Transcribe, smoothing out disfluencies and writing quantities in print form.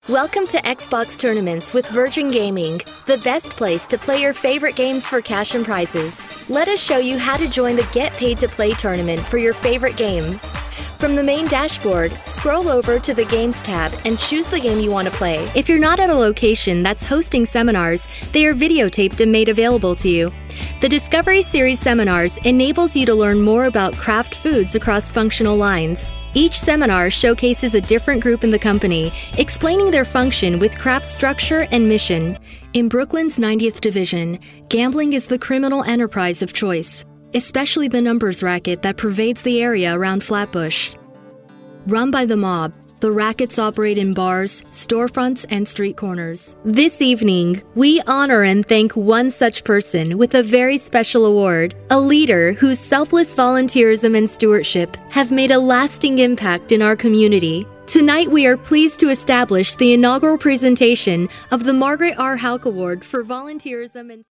Welcome to Xbox Tournaments with Virgin Gaming, the best place to play your favorite games for cash and prizes. Let us show you how to join the Get Paid to Play tournament for your favorite game. From the main dashboard, scroll over to the Games tab and choose the game you want to play. If you're not at a location that's hosting seminars, they are videotaped and made available to you. The Discovery Series seminars enables you to learn more about craft foods across functional lines. Each seminar showcases a different group in the company, explaining their function with craft structure and mission. In Brooklyn's 90th Division, gambling is the criminal enterprise of choice, especially the numbers racket that pervades the area around Flatbush. Run by the mob, the rackets operate in bars, storefronts, and street corners. This evening, we honor and thank one such person with a very special award, a leader whose selfless volunteerism and stewardship have made a lasting impact in our community. Tonight, we are pleased to establish the inaugural presentation of the Margaret R. Halk Award for volunteerism and